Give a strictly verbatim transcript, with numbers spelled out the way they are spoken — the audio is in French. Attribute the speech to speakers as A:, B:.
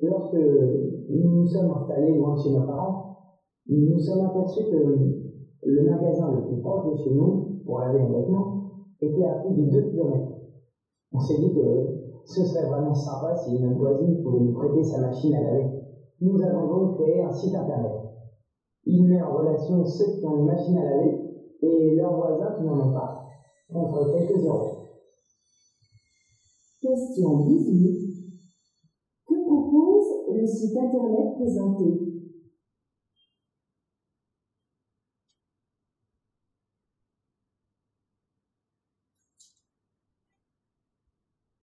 A: lorsque nous nous sommes installés loin de chez nos parents, nous nous sommes aperçus que le magasin le plus proche de chez nous, pour laver nos vêtements, était à plus de deux kilomètres. On s'est dit que ce serait vraiment sympa si notre voisine pouvait nous prêter sa machine à laver. Nous avons donc créé un site internet. Il met en relation ceux qui ont une machine à laver et leurs voisins qui n'en ont pas, contre quelques euros.
B: Question dix-huit. Que propose le site internet présenté?